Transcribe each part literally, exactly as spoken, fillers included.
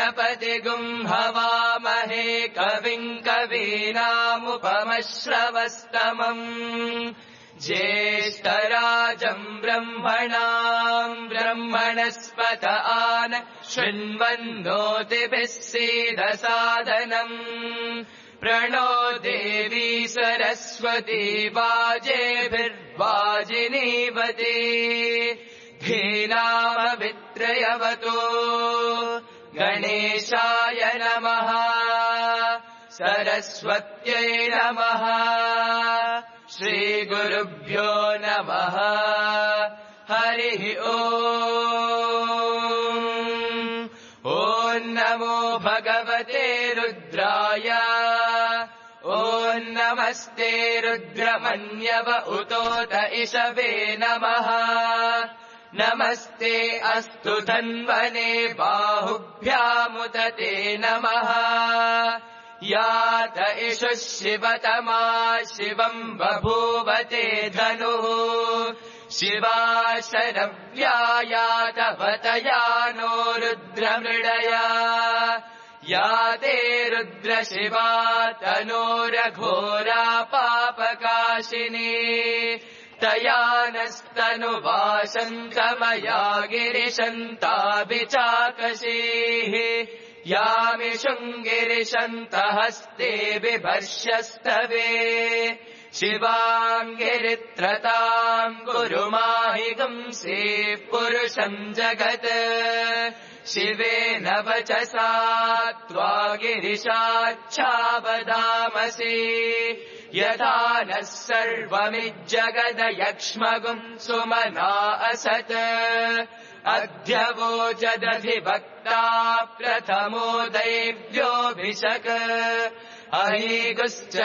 गणपतिगुं हवामहे कविं कवीनामुपमश्रवस्तमम् ज्येष्ठराजम् ब्रह्मणाम् ब्रह्मणस्पत आन शृण्वन्नोतिभिः सीदसादनम् प्रणो देवी सरस्वती वाजेभिर्वाजिनीवती धीनामवित्रयवतु गणेशाय नमः सरस्वत्यै नमः श्रीगुरुभ्यो नमः हरिः ओम् ॐ नमो भगवते रुद्राय ॐ नमस्ते रुद्रमन्यव उतोत इषवे नमः नमस्ते अस्तु धन्वने बाहुभ्यामुत ते नमः यात इषुः शिवतमा शिवम् बभूवते धनुः शिवा शरव्या यातवतया नो रुद्रमृडया याते रुद्रशिवा तनोरघोरा पापकाशिनी तया नस्तनुवासन्तमया गिरिशन्ताभिचाकशीः यामिषुङ्गिरिशन्तहस्ते बिभर्ष्यस्तवे शिवाङ्गिरित्रताम् कुरु माहिगुंसे पुरुषम् जगत् शिवेन वचसा त्वा गिरिशाच्छावदामसि यथा नः सर्वमिज्जगदयक्ष्मगुम् सुमना असत् अद्य वोचदधिभक्ता प्रथमो दैव्योऽभिषक् अहीगुश्च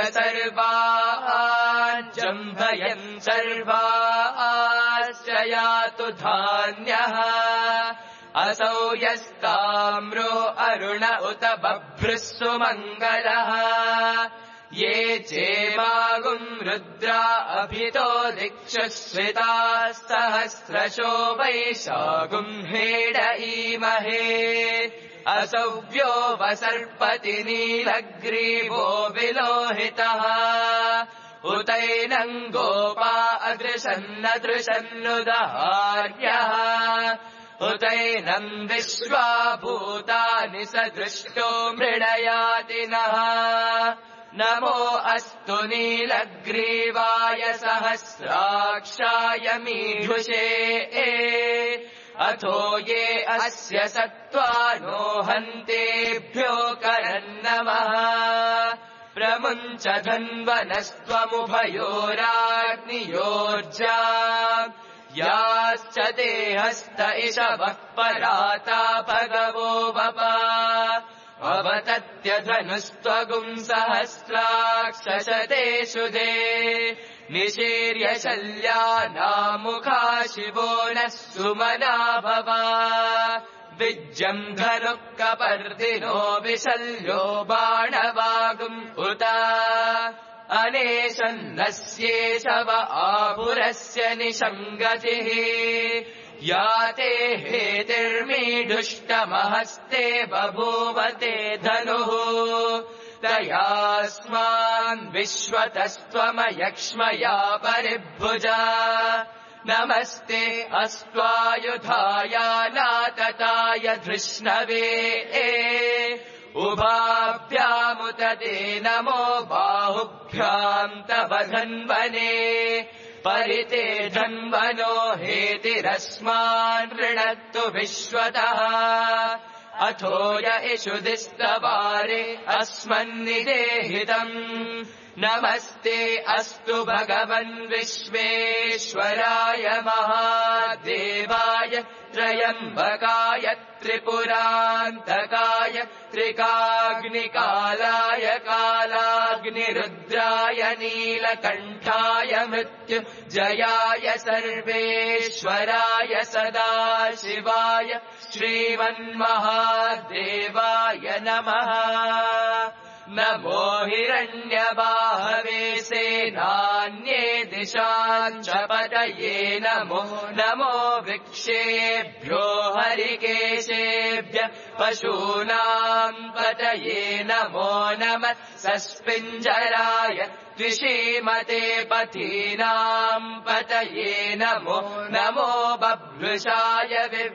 सर्वाज्जम्भयन् सर्वाश्च यातु धान्यः असौ यस्ताम्रो अरुण उत बभ्रुः सुमङ्गलः ये चेमागुम् रुद्रा अभितो दिक्षुः श्रिताः सहस्रशो वैशागुम् हेडईमहे असव्यो वसर्पति नीलग्रीवो विलोहितः उतैनम् गोपा अदृशन्नदृशन्नुदहार्यः उतैनम् विश्वा भूतानि सदृष्टो मृडयातिनः नमो अस्तु नीलग्रीवाय सहस्राक्षाय मीढुषे अथो ये अस्य सत्त्वानो हन्तेभ्यो करन्नमः प्रमुञ्च धन्वनस्त्वमुभयोराग्नियोर्जा याश्च ते हस्त इषवः पराता भगवो वपा अवतत्यधनुस्त्वगुम् सहस्राक्षशतेषु दे निशीर्य शल्यानामुखा शिवो नः सुमना भवा विज्जम् धनुः कपर्दिनो विशल्यो बाणवागुम् उत अनेशन्नस्येषव आपुरस्य निशङ्गतिः याते हेतिर्मीढुष्टमहस्ते बभूवते धनुः तयास्मान् विश्वतस्त्वमयक्ष्मया परिभुजा नमस्ते अस्त्वायुधाय नातताय धृष्णवे उभाभ्यामुत ते नमो बाहुभ्याम् तव धन्वने परिते धन्वनो हेतिरस्मान् ऋणत्तु विश्वतः अथो य इषुदिस्तवारे अस्मन्निदेहितम् नमस्ते अस्तु भगवन् विश्वेश्वराय महादेवाय त्रयम्बकाय त्रिपुरान्तकाय त्रिकाग्निकालाय कालाग्निरुद्राय नीलकण्ठाय मृत्युजयाय सर्वेश्वराय सदाशिवाय श्रीमन्महादेवाय नमः नमो हिरण्यबाहवे सेनान्ये दिशाम् च पतये नमो नमो वृक्षेभ्यो हरिकेशेभ्यो पशुपतिभ्यः पशूनाम् पतये नमो नमः सस्पिञ्जराय द्विषीमते पथीनाम् पतये नमो नमो बभ्रुषाय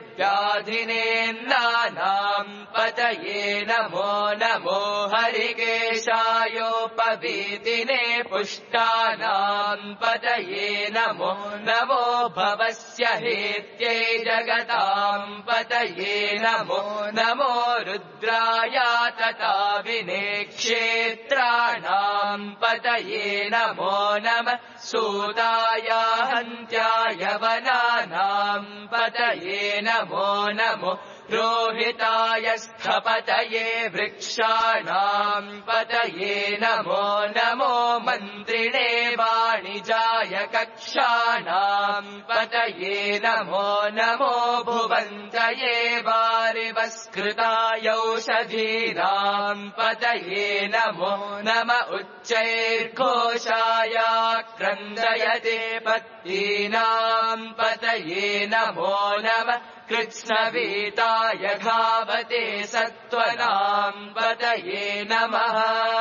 विव्याधिनेन्नानाम् पतये नमो नमो हरिकेशायोपवीतिने पुष्टानाम् पतये नमो नमो भवस्य हेत्यै जगताम् पतये नमो नमो रुद्राय तथा विने क्षेत्राणाम् पतये नमो नमः सूताय हन्त्याय वनानाम् पतये नमो नमो रोहिताय स्थपतये वृक्षाणाम् पतये नमो नमो मन्त्रिणे वाणिजाय कक्षाणाम् पतये नमो नमो भुवन्तये वारिवस्कृताय औषधीनाम् पतये नमो नम उच्चैर्घोषाय क्रन्दयते पत्नीनाम् पतये नमो नमः कृत्स्नवीताय धावते सत्त्वनाम् पतये नमः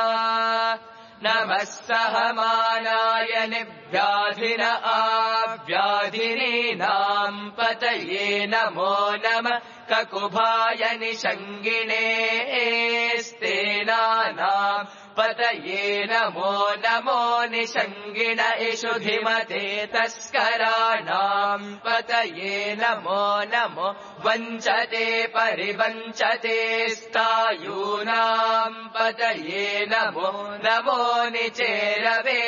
नमः सहमानाय निव्याधिन आव्याधिनीनाम् पतये नमो नमः ककुभाय निषङ्गिणे स्तेनानाम् पतये नमो नमो निषङ्गिण इषु धिमते तस्कराणाम् पतये नमो नमो वञ्चते परिवञ्चते स्थायूनाम् पतये नमो नमो निचेरवे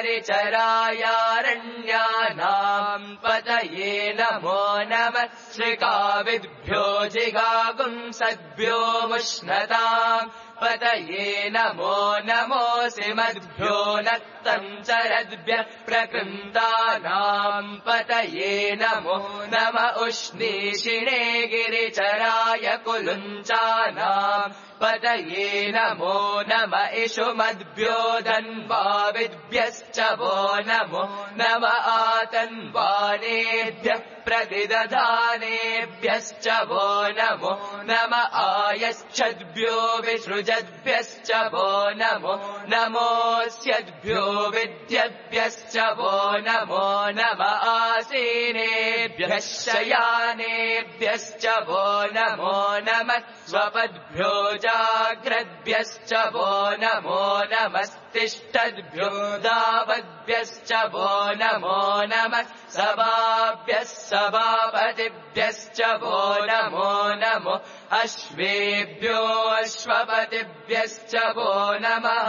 परिचरायारण्यानाम् पतये नमो नमः श्रिकाविद्भ्यो जिगागुंसद्भ्यो मुष्णताम् पतये नमो नमोऽसि मद्भ्यो नक्तम् चरद्भ्यः प्रकृन्तानाम् पतये नमो नम उष्णीषिणे गिरिचराय कुलुञ्चानाम् पतये नमो नम इषु मद्भ्यो धन्वाविद्भ्यश्च वो नमो नम आतन्वानेभ्यः प्रतिदधानेभ्यश्च वो नमो नम आयच्छद्भ्यो विसृजद्भ्यश्च वो नमो नमोऽस्यद्भ्यो विद्यद्भ्यश्च वो नमो नम आसीनेभ्यः शयानेभ्यश्च वो नमो नमः स्वपद्भ्यो जाग्रद्भ्यश्च वो नमो नमस्तिष्ठद्भ्यो दावद्भ्यश्च वो नमो नमः सभाभ्यः सभापतिभ्यश्च वो नमो नमो अश्वेभ्यो अश्वपतिभ्यश्च वो नमः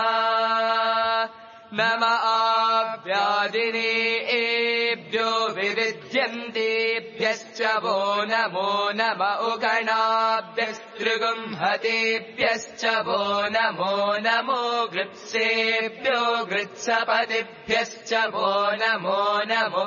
नम आव्याधिनेभ्यो विविध्यन्तेभ्यश्च वो नमो नम उगणाभ्यस्त्रिगुंहतेभ्यश्च वो नमो नमो गृत्सेभ्यो गृत्सपतिभ्यश्च वो नमो नमो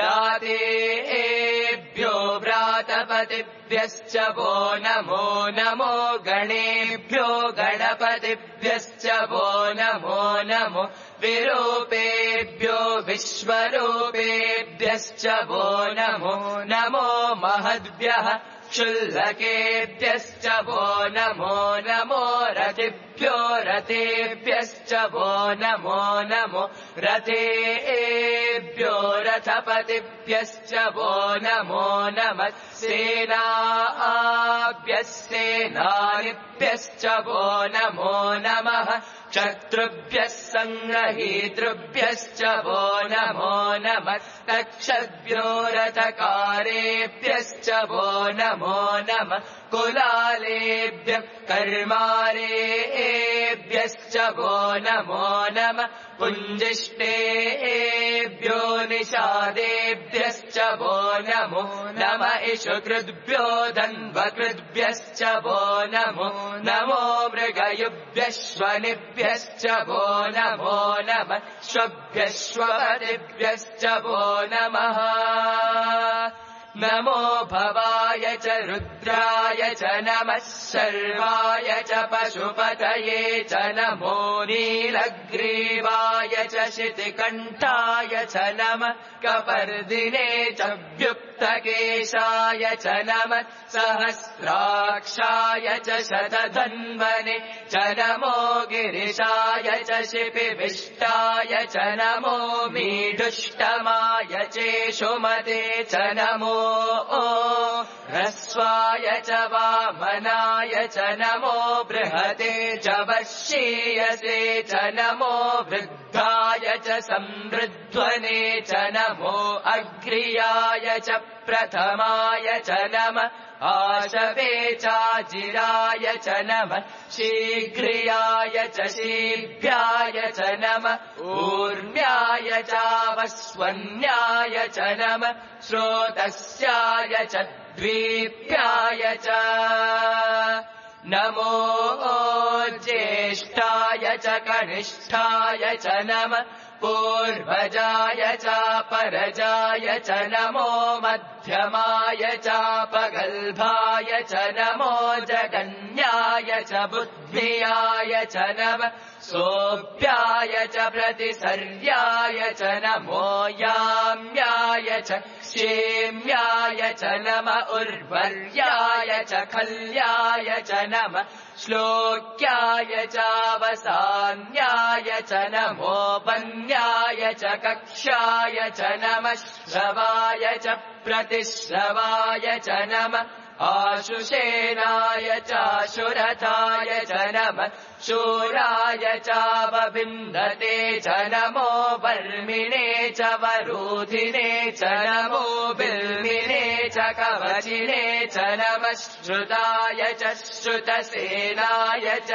व्रातेभ्यो व्रातपतिभ्यश्च वो नमो नमो गणेभ्यो गणपतिभ्यश्च वो नमो नमो विरूपेभ्यो विश्वरूपेभ्यश्च वो नमो नमो महद्भ्यः क्षुल्लकेभ्यश्च वो नमो नमो रथिभ्यो रथेभ्यश्च वो नमो नमो रथेभ्यो रथपतिभ्यश्च वो नमो नमः सेनाभ्यः सेनानिभ्यश्च वो नमो नमः शत्रुभ्यः सङ्ग्रहीतृभ्यश्च वो नमो नमः तक्षद्भ्यो रथकारेभ्यश्च वो नमो नमः कुलालेभ्यः कर्मारेभ्यश्च वो नमो नमः पुञ्जिष्टेभ्यो निषादेभ्यश्च वो नमो नमः इषुकृद्भ्यो धन्वकृद्भ्यश्च वो नमो नमो मृगयुभ्यश्वनिभ्यश्च वो नमो नमः श्वभ्यश्वपतिभ्यश्च वो नमः नमो भवाय च रुद्राय च नमः सर्वाय च पशुपतये च नमो नीलग्रीवाय च शितिकण्ठाय च नमः कपर्दिने च व्युक् तृप्तकेशाय च नमः सहस्राक्षाय च शतधन्वने च नमो गिरिशाय च शिपिविष्टाय च नमो मीढुष्टमाय चेषुमते च नमो ह्रस्वाय च वामनाय च नमो बृहते च वश्येयसे च नमो वृद्धाय च समृध्वने च नमो अग्र्याय च प्रथमाय च नमः आशवे चाजिराय च नमः शीघ्रियाय च शीघ्राय च नमः ऊर्म्याय चावस्वन्याय च नमः स्रोतस्याय च द्वीप्याय च नमो ज्येष्ठाय च कनिष्ठाय च नमः पूर्वजाय चापरजाय च नमो मध्यमाय चापगल्भाय च नमो जगन्याय च बुद्ध्याय च नमः सोऽप्याय च प्रतिसर्याय च नमो याम्याय च क्षेम्याय च नमः उर्वर्याय च खल्याय च नमः श्लोक्याय चावसान्याय च नमो वन्याय च कक्ष्याय च नमः श्रवाय च प्रतिश्रवाय च नमः आशुषेणाय चाशुरथाय च नमः शूराय चावबिन्दते च नमो वर्मिणे च वरूधिने च नमो बिल्मिने च कवचिने च नमः श्रुताय च श्रुतसेनाय च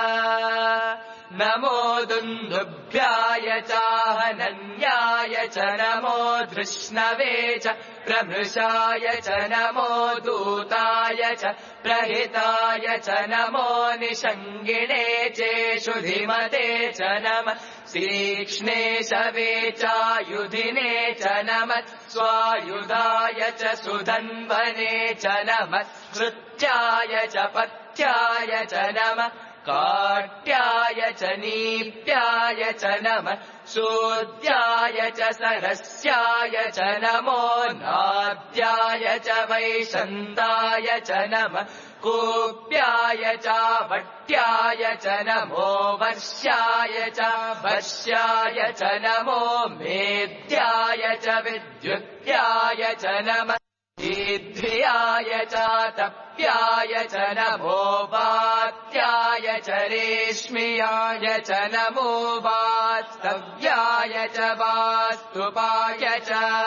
नमो दुन्दुभ्याय चाहनन्याय च नमो धृष्णवे च प्रमृषाय च नमो दूताय च प्रहिताय च नमो निषङ्गिणे चेषुधिमते च नमः तीक्ष्णे शवे चायुधिने च नमः स्वायुधाय च सुधन्वने च नमः कृत्याय च पथ्याय च नमः काट्याय च नीप्याय च नमः शूद्याय च सरस्याय च नमो नाद्याय च वैशन्ताय च नमः कूप्याय च वट्याय च नमो वर्ष्याय च वर्ष्याय च नमो मेद्याय च विद्युत्याय च नमः ईध्याय च तप्याय च नमो वात्याय च रेश्म्याय च नमो वास्तव्याय च वास्तुपाय च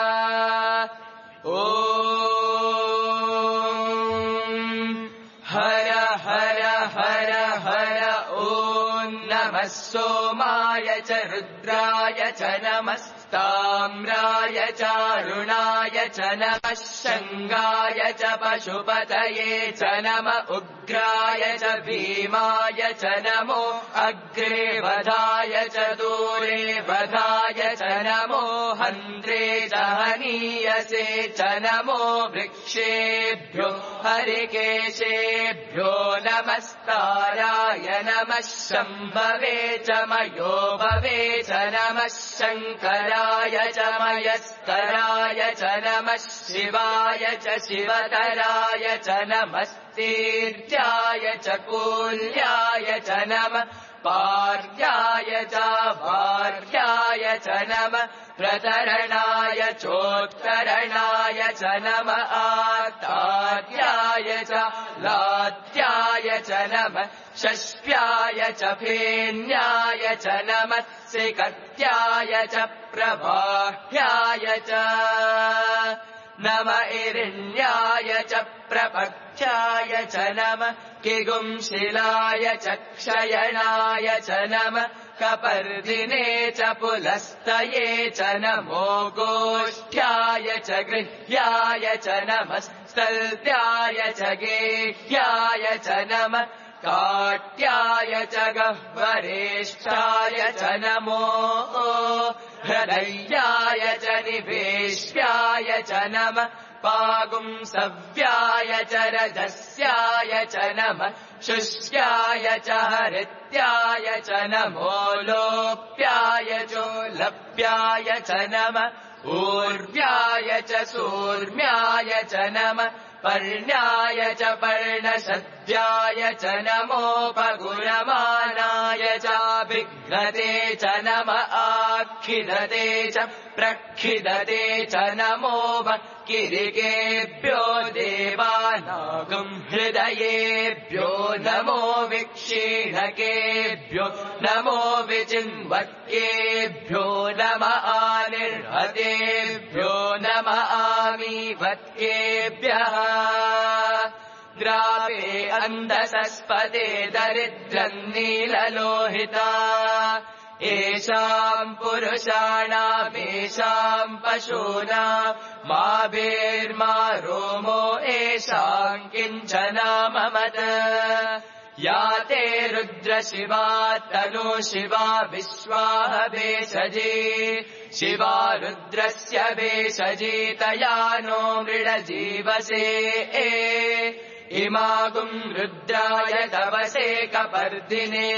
ॐ हर हर हर हर ॐ नमः सोमाय च रुद्राय च नमस्ताम्राय चारुणाय च नमः शङ्गाय च पशुपतये च नमः उग्राय च भीमाय च नमो अग्रे वधाय च दूरे वधाय च नमो हन्त्रे च हनीयसे च नमो वृक्षेभ्यो हरिकेशेभ्यो नमस्ताराय नमः शम्भवे च मयो भवे च नमः शङ्कराय च मयस्कराय च नमः शिवाय च शिवतराय च नमस्तीर्याय च कूल्याय च नमः पार्याय च भार्याय च नमः प्रतरणाय चोत्तरणाय च नमः आतार्याय च लात्याय च नमः षष्प्याय च फेन्याय च नमः सिकत्याय च प्रबाह्याय च नम इरिण्याय च प्रपक्षाय च नमः किगुंशिलाय च क्षयणाय च नमः कपर्दिने च पुलस्तये च नमो गोष्ठ्याय च गृह्याय च नमः स्तल्प्याय च गेह्याय च नमः काट्याय च गह्वरेष्ठाय च नमो हृदयाय च निवेश्याय च नमः पागुंसव्याय च रजस्याय च नमः शुष्याय च हरित्याय च नमो लोप्याय चोलप्याय च नमः ऊर्व्याय च सूर्म्याय च नमः पर्ण्याय च पर्णशद्याय च नमोपगुणमानाय च विघ्नते च नम आखिदते च प्रखिदते च नमो किरिकेभ्यो देवानागं हृदयेभ्यो नमो विक्षीणकेभ्यो नमो विचिन्वत्केभ्यो नम आनिर्हतेभ्यो नम आमीवत्केभ्यः ग्रावे अन्धसस्पते दरिद्रम् नीललोहिता येषाम् पुरुषाणामेषाम् पशूनाम् मा भेर्मा रोमो येषाम् किञ्चनाममत या ते रुद्रशिवा तनु शिवा विश्वाह भेषजे शिवा रुद्रस्य भेषजे तया नो मृडजीवसे इमागुम् रुद्राय तवसे कपर्दिने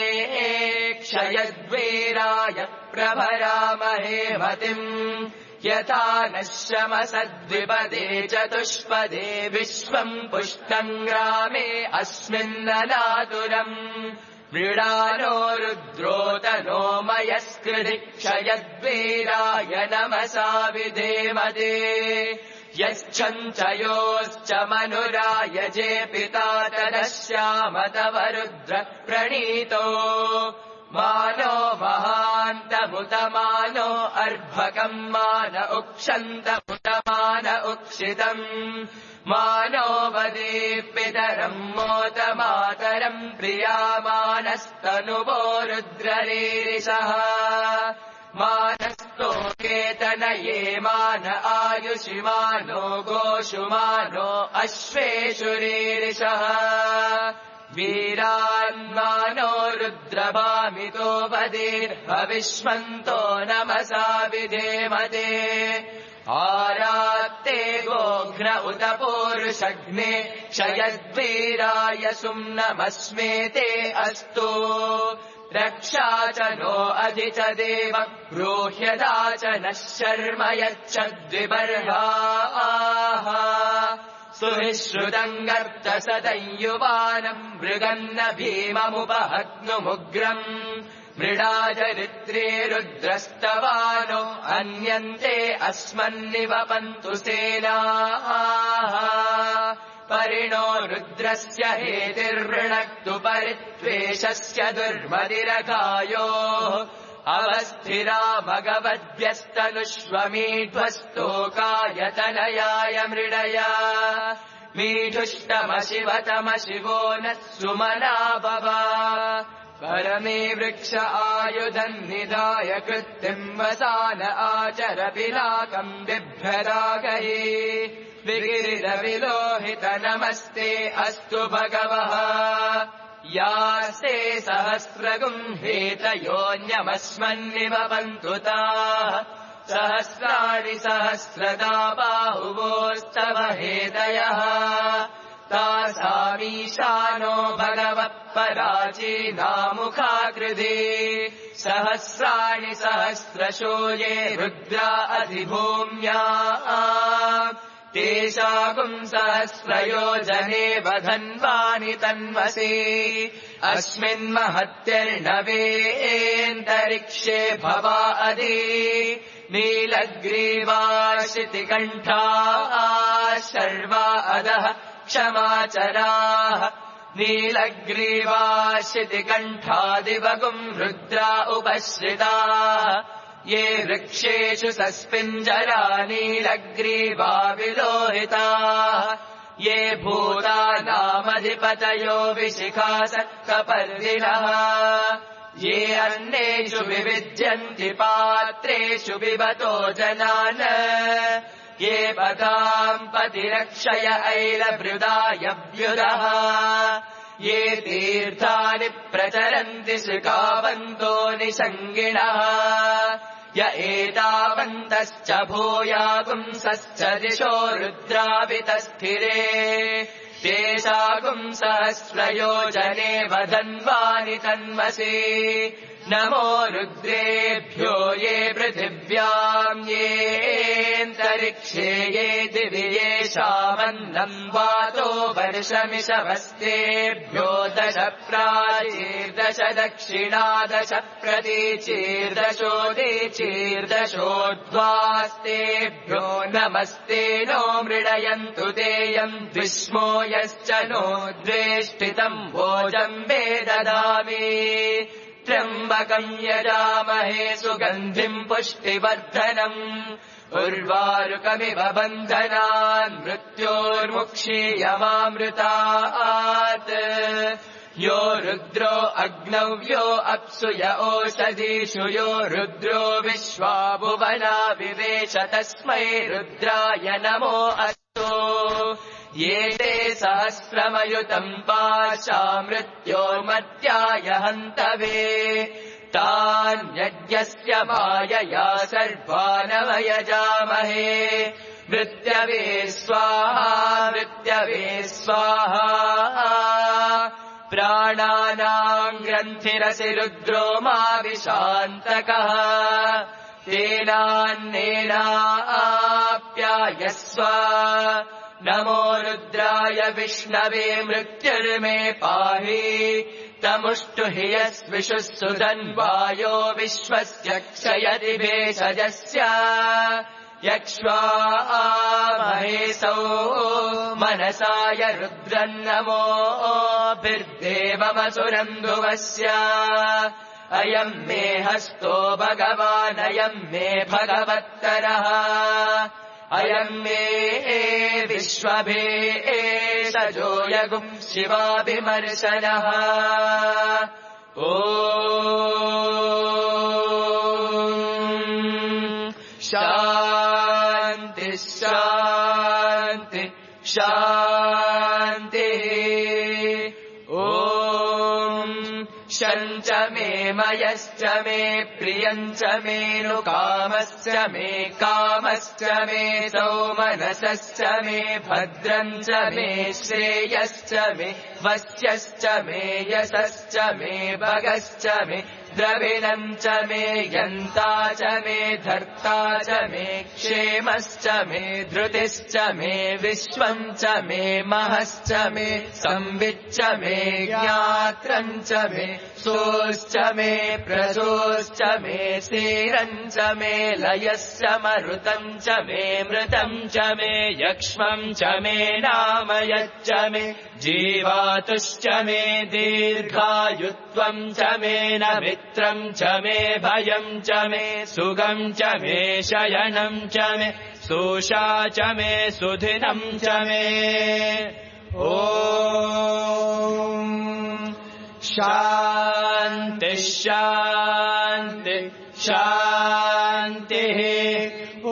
क्षयद्वीराय प्रभरामहे मतिम् यथा नश्यमसद्विपदे चतुष्पदे विश्वम् पुष्टम् ग्रामे अस्मिन्ननातुरम् मृडानो रुद्रोतनो मयस्कृधि क्षयद्वीराय नमसा विधेमते यश्चञ्चयोश्च मनुराय जे पिता तदश्याम तव रुद्र प्रणीतो मानो महान्तमुतमानो अर्भकम् मान उक्षन्तमुतमान उक्षितम् मानो वदे पितरम् मोतमातरम् प्रियामानस्तनुवो रुद्ररीरिषः मानस्तो केतनये मान आयुषि मानो गोषु मानो अश्वेषु रीरिषः वीरान्मानो रुद्रभामितो वदेर्भविष्मन्तो नमसा विधेमते आरात्ते गोघ्न उत पूरुषग्ने क्षयद्वीराय सुम्नमस्मेते अस्तु रक्षा च नो अधि च देव ब्रूह्यदा च नः शर्म यच्छद्विबर्हाः सुहिश्रुतम् गर्तसदयुवानम् मृगन्न भीममुपहग्नुमुग्रम् मृडाचरित्रे रुद्रस्तवानो अन्यन्ते अस्मन्निवपन्तु सेनाः परिणो रुद्रस्य हेतिर्वृणक्तु परित्वेषस्य दुर्मदिरकायोः अवस्थिरा भगवद्भ्यस्तनुष्वमीध्वस्तोकायतनयाय मृडया मीढुष्टमशिवतमशिवो नः सुमना भव परमे वृक्ष आयुधम् निधाय कृत्तिम् वसान आचर पिनाकम् बिभ्रदागये विगिरिरविलोहित नमस्ते अस्तु भगवः यास्ते सहस्रगुम् हेतयोऽन्यमस्मन्निवपन्तु ताः सहस्राणि सहस्रदा बाहुवोस्तव हेतयः तासामीशानो भगवः पराचीनामुखाकृते सहस्राणि सहस्रशो ये रुद्रा अधिभूम्या तेषागुम् सहस्रयोजने वधन्वानि तन्वसे अस्मिन्महत्यर्णवेऽन्तरिक्षे भवा अदि नीलग्रीवाशितिकण्ठाः शर्वा अधः क्षमाचराः नीलग्रीवाशितिकण्ठादिवगुम् रुद्रा उपश्रिताः ये वृक्षेषु सस्पिञ्जरा नीलग्रीवा विलोहिताः ये भूतानामधिपतयो विशिखास कपर्दिनः ये अन्नेषु विविद्यन्ति पात्रेषु पिबतो जनान् ये पदाम् पतिरक्षय ऐलभृदायव्युदः ये तीर्थानि प्रचरन्ति शिखावन्तो निषङ्गिणः य एतावन्तश्च भूयागुंसश्च दिशो रुद्रावितस्थिरे ते सागुम् सहस्रयोजने वदन्वानि तन्मसि नमो रुद्रेभ्यो ये पृथिव्याम् येऽन्तरिक्षे ये दिवि येषामन्नम् वातो वर्षमिषवस्तेभ्यो दश प्राचीर्दश दक्षिणा दश प्रतीचीर्दशोदीचीर्दशोद्वास्तेभ्यो नमस्ते नो मृडयन्तु तेयम् द्विष्मो यश्च नो द्वेष्टितम् भोजम्बे ददामि त्र्यम्बकम् यजामहे सुगन्धिम् पुष्टिवर्धनम् उर्वारुकमिव बन्धनान् मृत्योर्मुक्षीयमामृतात् यो रुद्रो अग्नौ यो अप्सु य ओषधीषु यो रुद्रो विश्वा भुवना विवेश तस्मै रुद्राय नमो अस्तु ये ते सहस्रमयुतम् पाशा मृत्योर्मर्त्याय हन्तवे तान्यज्ञस्य मायया सर्वानवयजामहे मृत्यवे स्वाहा मृत्यवे स्वाहा प्राणानाम् ग्रन्थिरसि रुद्रो मा विशान्तकः तेनान्नेनाप्यायस्व नमो रुद्राय विष्णवे मृत्युर्मे पाहि तमुष्टु हि यस्विषुः सुधन्वायो विश्वस्य क्षयति भेषजस्य यक्ष्वामहेसौ मनसाय रुद्रन्नमोभिर्देवमसुरन्धुवस्य अयम् मे हस्तो भगवान् अयम् मे भगवत्तरः अयम् मे विश्वभेषजो यगुम् शिवाभिमर्शनः ॐ शान्ति शान्ति शान्तिः ॐ शञ्च मे मयश्च मे प्रियञ्च मे नुकामश्च मे कामश्च मे सौमनसश्च मे भद्रञ्च मे श्रेयश्च मे वश्यश्च मे यशश्च मे भगश्च मे द्रविणम् च मे यन्ता च मे धर्ता च मे क्षेमश्च मे धृतिश्च मे विश्वम् च मे महश्च मे संविच्च मे ज्ञात्रम् च मे सोश्च मे प्रसोश्च मे सीरम् च मे लयश्च मरुतम् च मे मृतम् च मे यक्ष्मम् च मे नामयच्च मे जीवातुश्च मे दीर्घायुत्वम् च मे न मित्रम् च मे भयम् च मे सुगम् च मे शयनम् च मे सोषा च मे सुधिनम् च मे ॐ शान्ति शान्ति शान्तिः ॐ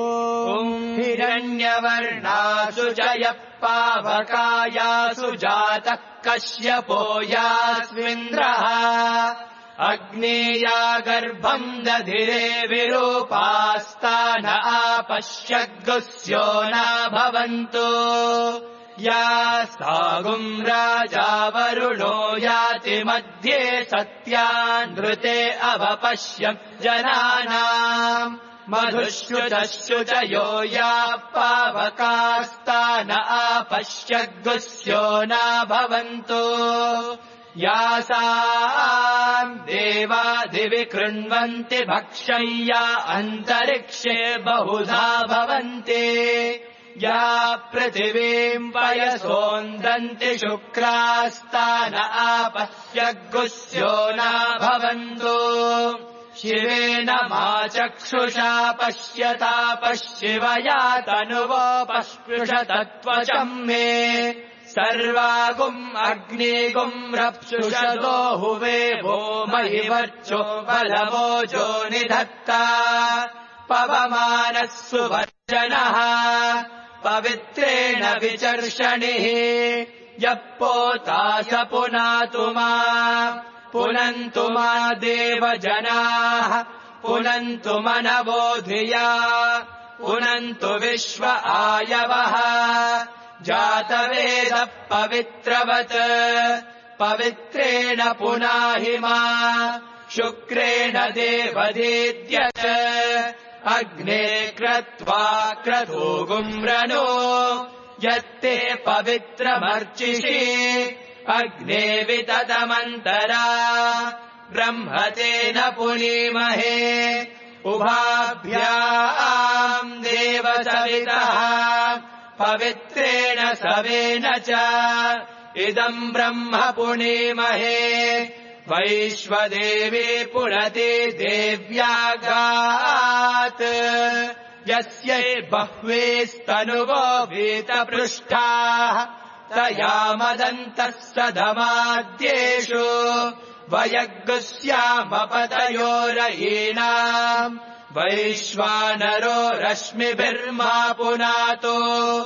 हिरण्यवर्णासु जय पावकायासु जातः कश्यपो यास्मिन्द्रः अग्नेया गर्भम् दधिरे विरूपास्तान आपश्यद्गुस्यो न भवन्तु या सागुम् राजा वरुणो याति मध्ये सत्यानृते अवपश्यम् जनानाम् मधुश्रुतश्रुतयो या पावकास्तान आपश्यद्गुस्यो न भवन्तु यासाम् देवा दिवि कृण्वन्ति भक्षय्या अन्तरिक्षे बहुधा भवन्ति या पृथिवीम् पयसोन्दन्ति शुक्रास्तान आपश्यद्गुस्यो न भवन्तु शिवेन मा चक्षुषा पश्यता पश्यवया तनुवोपस्पृशतत्वचम् मे सर्वागुम् अग्निगुम् रप्सुषदो हुवे वो महिवर्चो बलवोजो निधत्ता पवमानः सुवर्जनः पवित्रेण विचर्षणिः यः पोता स पुनातु मा पुनन्तु मा देवजनाः पुनन्तु मनवो धिया पुनन्तु विश्व आयवः जातवेदः पवित्रवत् पवित्रेण पुनाहिमा शुक्रेण देवदेद्यत् अग्ने क्रत्वा क्रतो गुम्रनो यत्ते पवित्रमर्चिषि अग्ने विततमन्तरा ब्रह्मतेन पुनीमहे उभाभ्याम् देवसवितः पवित्रेण सवेन च इदम् ब्रह्म पुनीमहे वैश्वदेवी पुनते देव्यागात् यस्यै बह्वेस्तनुवो वीतपृष्ठाः तया मदन्तः सधमाद्येषु वयग्स्यामपतयोरयीणाम् वैश्वानरो रश्मिभिर्मा पुनातो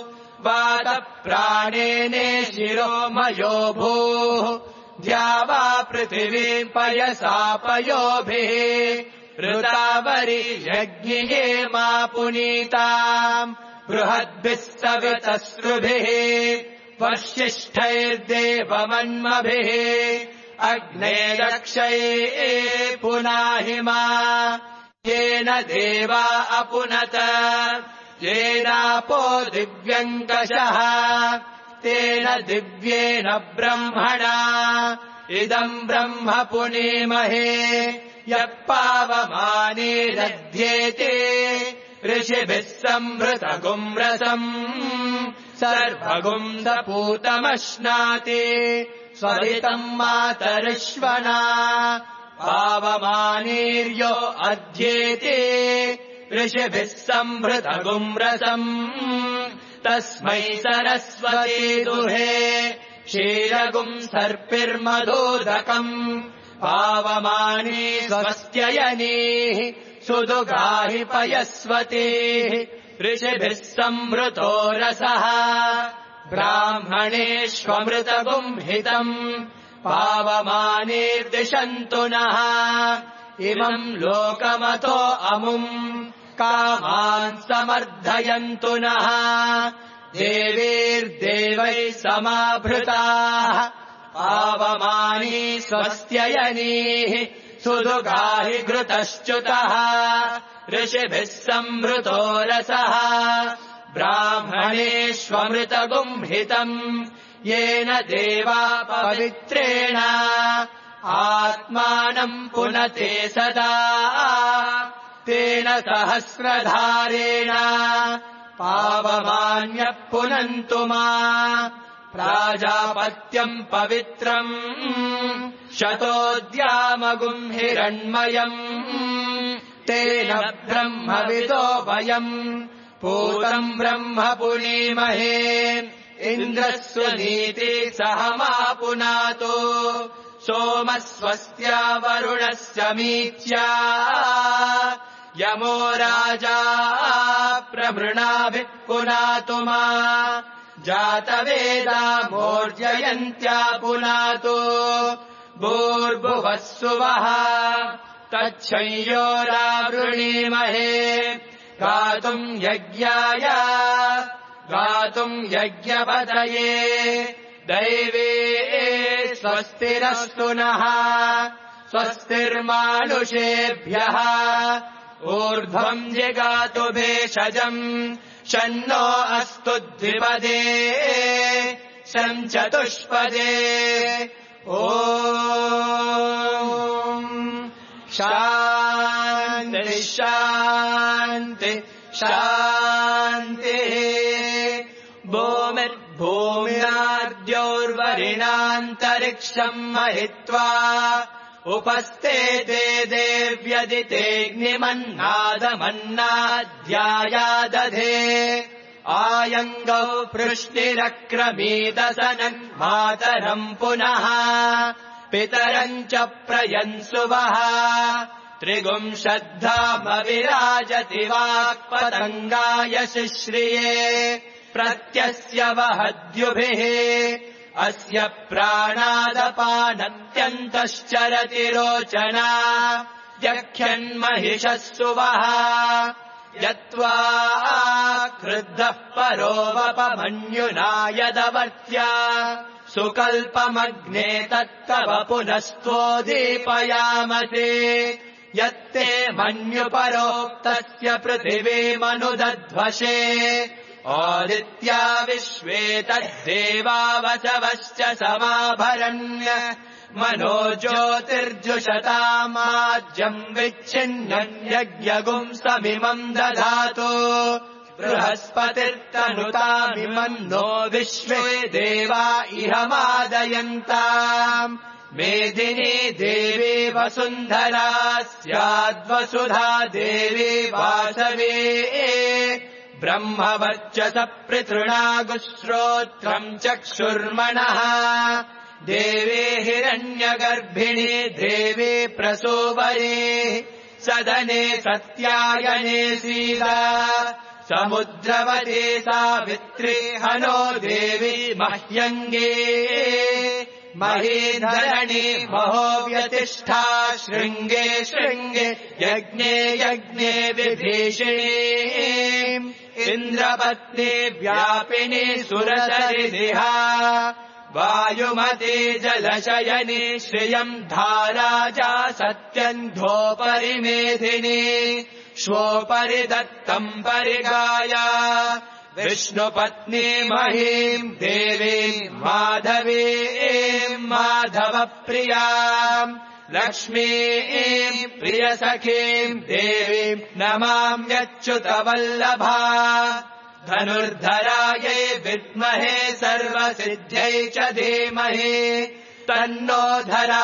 वातप्राणेने शिरोमयो भूः द्यावा पृथिवीम् पयसापयोभिः ऋतावरी यज्ञिये मा पुनीताम् बृहद्भिः सवितस्रुभिः वर्षिष्ठैर्देवमन्मभिः अग्ने रक्षये पुनाहिमा येन देवा अपुनत येनापो दिव्यङ्कषः तेन दिव्येन ब्रह्मणा इदम् ब्रह्म पुनीमहे यः पावमानेरध्येते ऋषिभिः संभृतगुम् रसम् सर्वगुम् सपूतमश्नाति स्वरितम् मातरिश्वना पावमानीर्यो अध्येते ऋषिभिः संभृतगुम् रसम् तस्मै सरस्वती दुहे क्षीरगुम् सर्पिर्मधोदकम् पावमानी स्वस्त्ययनीः सुदुगाहि पयस्वतीः ऋषिभिः संभृतो रसः ब्राह्मणेष्वमृतगुम् हितम् पावमानीर्दिशन्तु नः इमम् लोकमतो अमुम् कामान् समर्धयन्तु नः देवीर्देवैः समाभृताः पावमानी स्वस्त्ययनीः सुदुगाहि घृतश्च्युतः ऋषिभिः संभृतो रसः ब्राह्मणेष्वमृतगुम् हितम् येन देवा पवित्रेण आत्मानम् पुनते सदा तेन सहस्रधारेण पावमान्यः पुनन्तु मा प्राजापत्यम् पवित्रम् शतोद्यामगुम् हिरण्मयम् तेन ब्रह्मविदो वयम् पूतम् ब्रह्म पुनीमहे इन्द्रः सुनीति सह मा पुनातो सोमः स्वस्त्या वरुणः समीच्या यमो राजा प्रमृणाभिः पुनातु मा जातवेदा मोर्जयन्त्या पुनातो भूर्भुवः सुवः तच्छंयोरावृणीमहे गातुम् यज्ञाय गातुम् यज्ञपतये दैवे स्वस्तिरस्तु नः स्वस्तिर्मानुषेभ्यः ऊर्ध्वम् जिगातु भेषजम् शन्नो अस्तु द्विपदे शम् चतुष्पदे ॐ शान्ति शान्ति शान्तिः भूमिर्भूम्याद्योर्वरिणान्तरिक्षम् महित्वा उपस्तेते देव्यदितेऽग्निमन्नादमन्नाध्यायादधे आयङ्गौ पृष्टिरक्रमीदसनन् मातरम् पुनः पितरम् च प्रयन्सुवः त्रिगुंशद्धामविराजति वाक्पतङ्गाय शुश्रिये प्रत्यस्य वहद्युभिः अस्य प्राणादपानत्यन्तश्चरति रोचना व्यख्यन्महिषः सुवः यत्त्वा क्रुद्धः परोवपमन्युना यदवर्त्या सुकल्पमग्ने तत्तव पुनस्त्वोदीपयामसे यत्ते मन्युपरोक्तस्य पृथिवीमनुदध्वशे आदित्या विश्वे तद्देवावसवश्च समाभरण्य मनो ज्योतिर्जुषतामाज्यम् विच्छिन्नम् यज्ञगुम् समिमम् दधातु बृहस्पतिर्तनुतामिमम् नो विश्वे देवा इह मादयन्ताम् मेदिनी देवी वसुन्धरा स्याद्वसुधा देवी वासवे ब्रह्मवर्चस पृतृणागुश्रोत्रम् चक्षुर्मणः देवी हिरण्यगर्भिणी देवी प्रसूवरे सदने सत्यायने सीता समुद्रवते सावित्री हनो देवी मह्यङ्गे महीधरणी महोव्यतिष्ठा शृङ्गे शृङ्गे यज्ञे यज्ञे विभीषणे इन्द्रपत्नी व्यापिनी सुरसरिहा वायुमती जलशयनी श्रियम् धाराजा सत्यन्धोपरिमेधिनी श्वोपरि दत्तम् परिगाया विष्णुपत्नी महीम् देवीम् माधवीम् माधवप्रियाम् लक्ष्मीम् प्रियसखीम् देवीम् नमाम्यच्युतवल्लभा धनुर्धरायै विद्महे सर्वसिद्ध्यै च धीमहि तन्नो धरा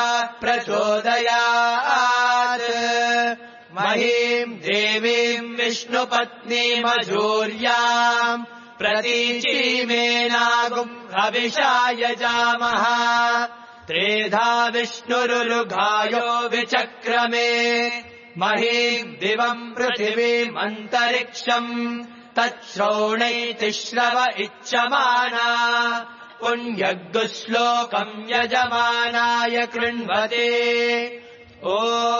प्रचोदयात् महीम् देवीम् विष्णुपत्नीमजूर्याम् प्रतीचीमेनागुम् हविषा यजामः त्रेधा विष्णुरुलुघायो विचक्रमे महीम् दिवम् पृथिवीमन्तरिक्षम् तच्छ्रोणैतिश्रव इच्छमाना पुण्यगुश्लोकम् यजमानाय कृण्वते ॐ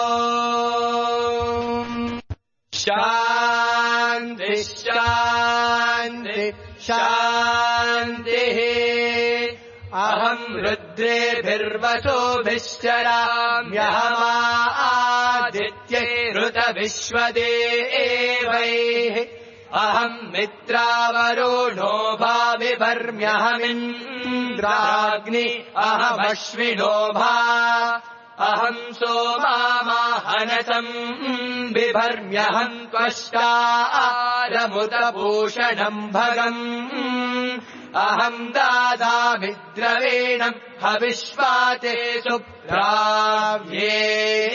शान्ति शान्ति शान्तिः अहम् रुद्रेभिर्वसोभिश्चराम्यहमादित्यैरुतविश्वदेवैः अहम् मित्रावरुणो भाविभर्म्यहमिन्द्राग्नि अहमश्विनो भा अहम् सोमामाहनसम् बिभर्म्यहम् त्वष्टारमुतभूषणम् भगम् अहम् दादामि द्रवीणम् हविष्वाते सुप्राव्ये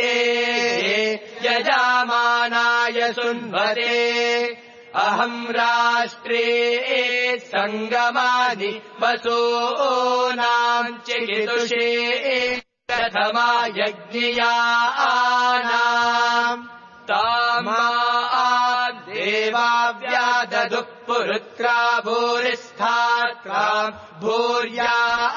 यजामानाय सुन्वते अहम् राष्ट्रे सङ्गमानि वसूनाम् चिकितुषे प्रथमा यज्ञियानाम् तामा देवाव्याददुः पुरुत्रा भूरिस्थात्राम् भूर्या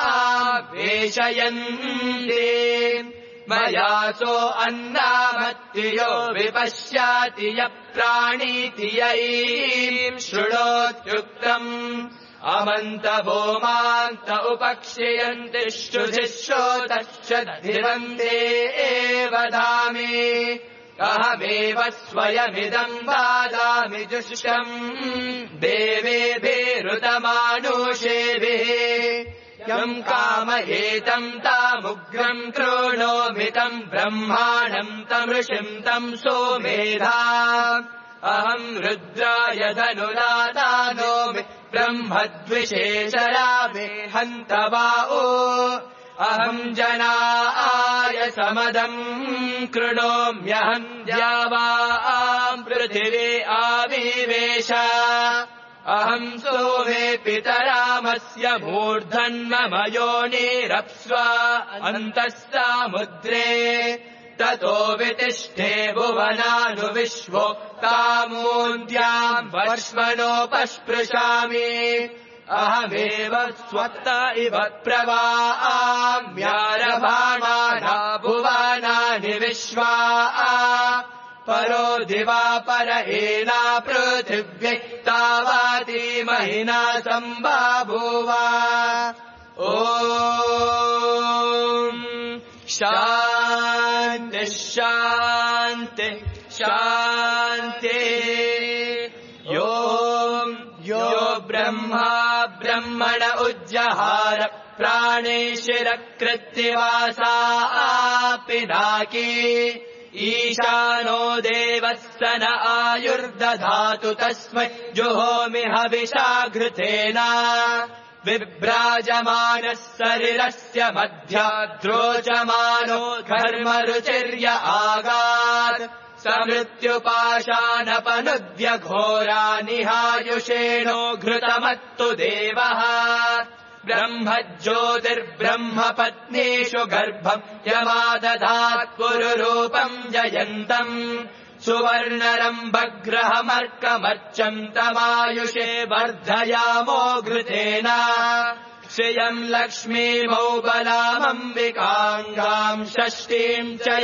वेशयन्ते मयासो अन्नामत्तियो विपश्याति य प्राणीति यैम् शृणोत्युक्तम् अमन्तवो मान्त उपक्षयन्ति श्रुधिश्रोतश्च धिवन्ते वदामि अहमेव स्वयमिदम् वादामि जुष्टम् देवेभिरुतमानुषेभिः यम् कामयेतम् तामुग्रम् कृणोमितम् ब्रह्माणम् तमृषिम् तम् सोमेधा अहम् रुद्राय धनुरादानोमि ब्रह्मद्विषेशरामे हन्तवाओ अहम् जनाय समदम् कृणोम्यहम् द्यावाम् पृथिवी आविवेश अहम् सोमे पितरामस्य मूर्धन्ममयोनिरप्स्वा अन्तः सामुद्रे ततो वितिष्ठे भुवनानुविश्वो कामोऽन्त्याम् वर्ष्मणोपस्पृशामि अहमेव स्वत्त इव प्रवाम्यारभामाना भुवनानि विश्वा परो दिवा पर एना पृथिव्यै तावाति महिना सम्बाभूव ॐ शान्ति शान्ति शान्ति यो यो ब्रह्मा ब्रह्मण उज्जहार प्राणेशिरकृत्तिवासा पिनाकी ईशानो देवः स न आयुर्दधातु तस्मै जुहोमि हविषा घृतेन विभ्राजमानः शरीरस्य मध्याद्रोचमानो घर्मरुचिर्य आगात् समृत्युपाशानपनुद्य घोरा निहायुषेणो घृतमत्तु देवः ब्रह्म ज्योतिर्ब्रह्म पत्नीषु गर्भम् यमादधात् पुरुरूपम् जयन्तम् सुवर्णरम्भग्रहमर्कमर्चम् तमायुषे वर्धयामो घृतेन श्रियम् लक्ष्मीमौबलामम्बिकाङ्गाम् षष्ठीम् च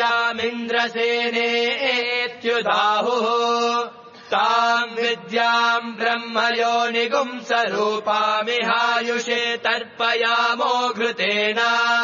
यामिन्द्रसेनेत्युदाहुः ताम् विद्याम् ब्रह्मयोनिगुम् स्वरूपामिहायुषे तर्पयामो घृतेन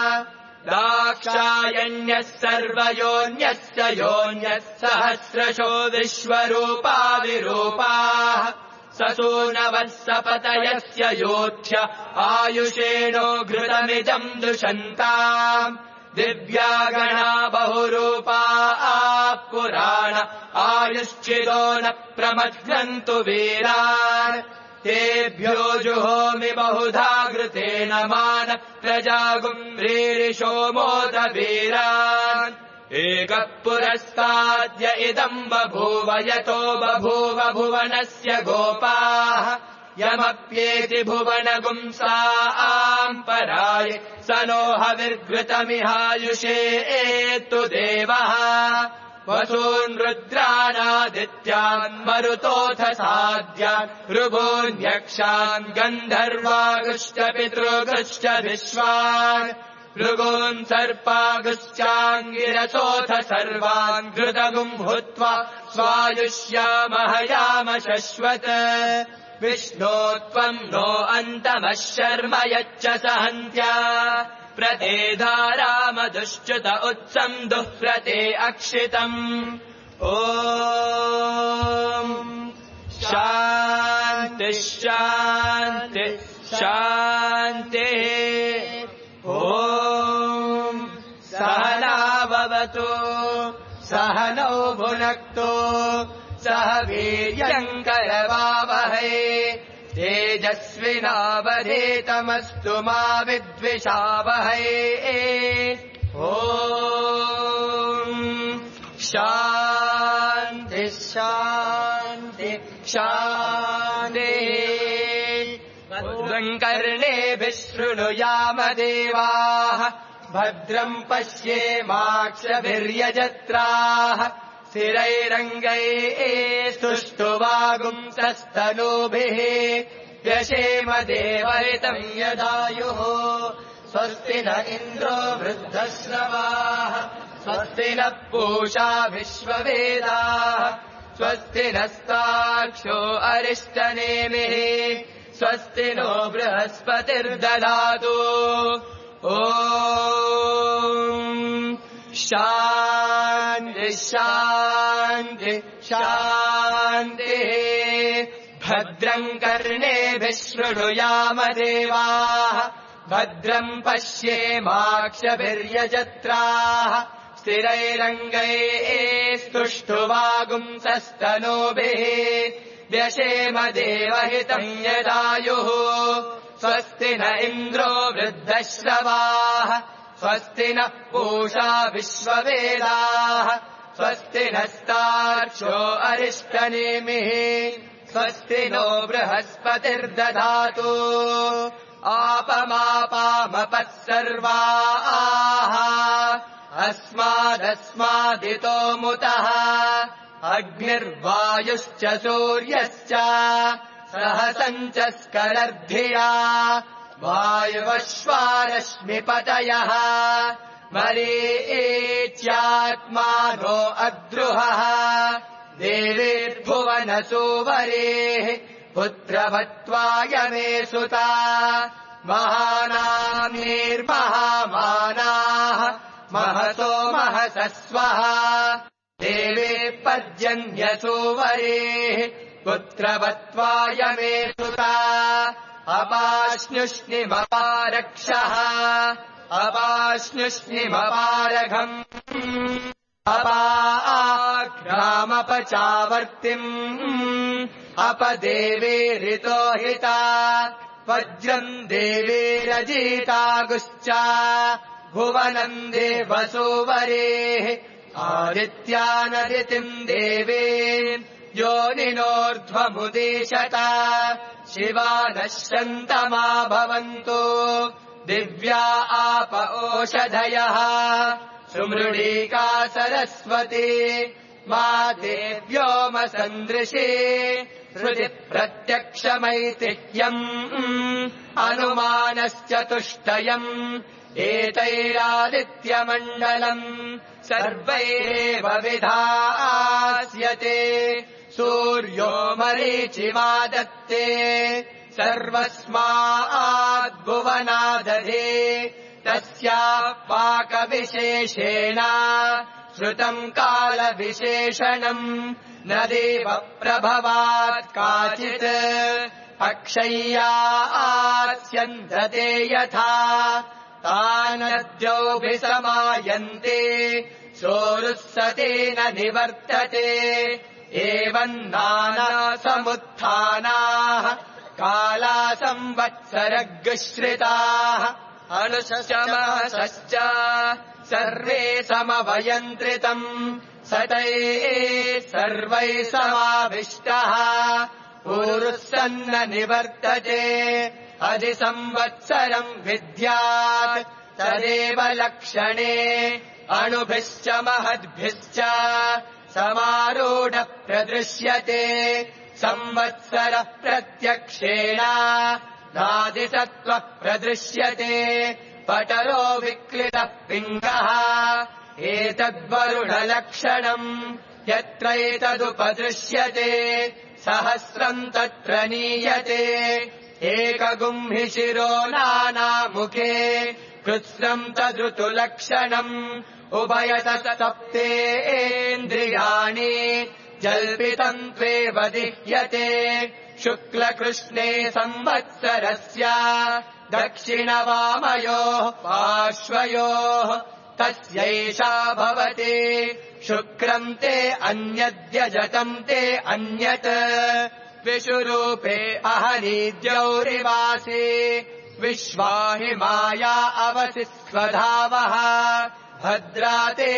दाक्षायण्यः सर्वयोन्यस्य योन्यः सहस्रशो विश्वरूपा विरूपाः ससूनवः सपतयस्य योध्य आयुषेणो घृतमिदम् दुषन्ताम् दिव्यागणा बहुरूपा पुराण आयुश्चिदो न प्रमथ्यन्तु वीरान् तेभ्यो जुहोमि बहुधा घृतेन मान प्रजागुम् व्रीरिषो मोद वीरान् एकः पुरस्ताद्य इदम् बभूव यतो बभूव भुवनस्य गोपाः यमप्येति भुवनगुंसाम् पराय स नो हविर्घृतमिहायुषे एतु देवः वसून् रुद्राणादित्यान् मरुतोऽथ साध्यान् ऋभून्यक्षान् गन्धर्वागुश्च पितृगुश्च विश्वान् भृगून् सर्पागुश्चाङ्गिरसोऽथ सर्वान् घृतगुम् हुत्वा स्वायुष्यामहयाम शश्वत् विष्णो त्वम् नो अन्तमः शर्म यच्च सहन्त्या प्रते धारामधुश्च्युत उत्सम् दुःप्रते अक्षितम् ॐ शान्ति शान्ति शान्तिः ॐ सहनाववतु सहनौ भुनक्तु सह वीर्यम् करवावहै तेजस्विनावधेतमस्तु मा विद्विषावहै ॐ शान्ति शान्ति शान्तिः भद्रम् कर्णेभिः शृणुयाम देवाः भद्रम् पश्येमाक्षभिर्यजत्राः स्थिरैरङ्गैः स्तुष्टुवागुंसस्तनूभिः व्यशेम देवहितम् यदायुः स्वस्ति न इन्द्रो वृद्धश्रवाः स्वस्ति नः पूषा विश्ववेदाः स्वस्ति नस्ताक्षो अरिष्टनेमिः स्वस्ति नो बृहस्पतिर्ददातु ॐ शान्ति शान्ति शान्तिः भद्रम् कर्णेभिः शृणुयाम देवाः भद्रम् पश्येमाक्षभिर्यजत्राः स्थिरैरङ्गैः स्तुष्टुवागुंसस्तनूभिः व्यशेम देवहितम् यदायुः स्वस्ति न इन्द्रो वृद्धश्रवाः स्वस्ति नः पूषा विश्ववेदाः स्वस्ति नस्तार्क्ष्यो अरिष्टनेमिः स्वस्ति नो बृहस्पतिर्दधातु आपमापामपः सर्वाः अस्मादस्मादितो मुतः अग्निर्वायुश्च सूर्यश्च सहसम् च स्करद्धिया वायुवश्वारश्मिपतयः मरीच्यात्मानो अद्रुहः देवीर्भुवनसुवरेः पुत्रवत्त्वाय मे सुता महानाम्नीर्महामानाः महसो महसस्वः देवे पर्जन्यसुवरेः पुत्रवत्त्वाय मे सुता अपाश्नुष्णिमपारक्षः अपाश्नुष्णिमपारघम् अपाग्रामपचावर्तिम् अपदेवेरितोहिता वज्रम् देवेरजितागुश्च भुवनम् देवसुवरेः आदित्यानदितिम् देवे योनिनोर्ध्वमुदीशत शिवानश्यन्तमा भवन्तु दिव्या आप ओषधयः सुमृडीका सरस्वती मा देव्योमसन्दृशे हृदि प्रत्यक्षमैतिह्यम् अनुमानश्चतुष्टयम् एतैरादित्यमण्डलम् सर्वैरेव विधास्यते सूर्यो मरीचिमादत्ते सर्वस्माद्भुवनादधे तस्याः पाकविशेषेण श्रुतम् कालविशेषणम् न देव प्रभवात् काचित् अक्षय्या आस्यन्दते यथा तानद्योऽभिसमायन्ते सोरुस्सतेन निवर्तते एवम् नानासमुत्थानाः काला संवत्सरगश्रिताः अनुशमसश्च सर्वे समवयन्त्रितम् सतैः सर्वैः समाविष्टः पूरुस्सन्न निवर्तते अधिसंवत्सरम् विद्यात् तदेव लक्षणे अणुभिश्च महद्भिश्च समारूढः प्रदृश्यते संवत्सरः प्रत्यक्षेण नादिसत्त्वः प्रदृश्यते पटरो विक्लितः पिङ्गः एतद्वरुणलक्षणम् यत्रैतदुपदृश्यते सहस्रम् तत्र नीयते एकगुंहि शिरो नानामुखे कृत्स्नम् तदृतुलक्षणम् उभयतः सप्तेन्द्रियाणि जल्पितम् त्वेव दिह्यते शुक्लकृष्णे संवत्सरस्य दक्षिणवामयोः पार्श्वयोः तस्यैषा भवति शुक्रम् ते अन्यद्यजतम् ते अन्यत् विषुरूपे अहनीद्यौरिवासि विश्वाहि माया अवसि स्वधावः भद्रा ते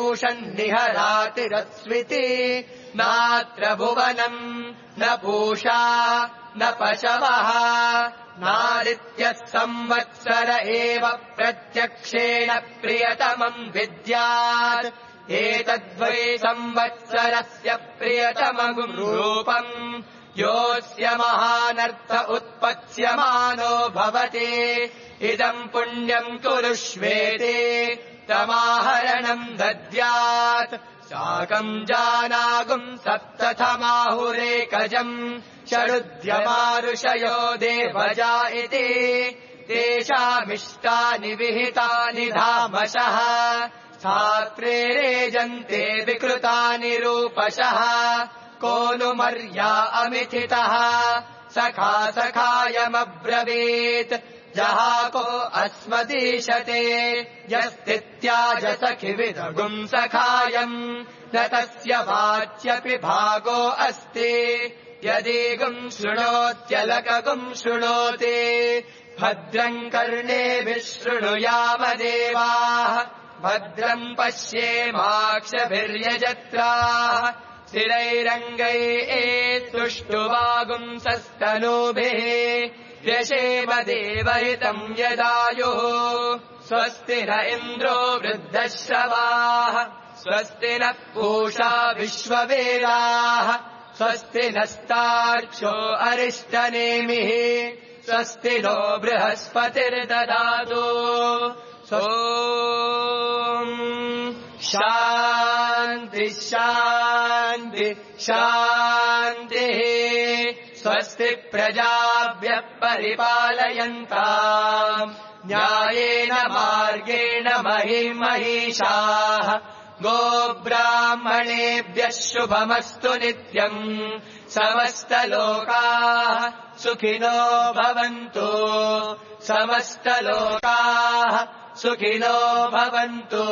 पूषन्निहरातिरस्विति नात्र भुवनम् न पूषा न पशवः नादित्यः संवत्सर एव प्रत्यक्षेण प्रियतमम् विद्यात् एतद्वै संवत्सरस्य प्रियतमम् रूपम् योऽस्य महानर्थ उत्पत्स्यमानो भवति इदम् पुण्यम् कुरुष्वेति तमाहरणम् दद्यात् साकम् जानागुम् सप्तथमाहुरेकजम् षडुद्यमारुषयो देवजा इति तेषामिष्टानि विहितानि धामशः छात्रेरेजन्ते विकृतानि रूपशः को नु मर्या अमिथितः सखा सखायमब्रवीत् जहाको अस्मदीशते यस्तित्याज सखिविदगुम् सखायम् न तस्य वाच्यपि भागो अस्ति यदीगुम् शृणोत्यलकगुम् शृणोति भद्रम् कर्णेभिः शृणुयाम देवाः भद्रम् पश्येमाक्षभिर्यजत्राः स्थिरैरङ्गैः तुष्टुवागुंसस्तनूभिः व्यशेम देवहितम् यदायुः स्वस्ति न इन्द्रो वृद्धश्रवाः स्वस्ति नः पूषा विश्ववेदाः स्वस्ति नस्तार्क्ष्यो अरिष्टनेमिः स्वस्ति नो बृहस्पतिर्ददातु। शान्ति शान्ति शान्तिः स्वस्ति प्रजाभ्यः परिपालयन्ताम् न्यायेन मार्गेण महिर्महीषाः गोब्राह्मणेभ्यः शुभमस्तु नित्यम् समस्तलोकाः सुखिनो भवन्तु समस्तलोकाः सुखिनो भवन्तु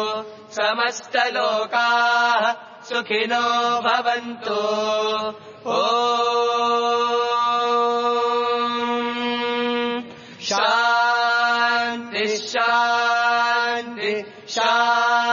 समस्तलोकाः सुखिनो भवन्तु ॐ शान्ति शान्ति शान्ति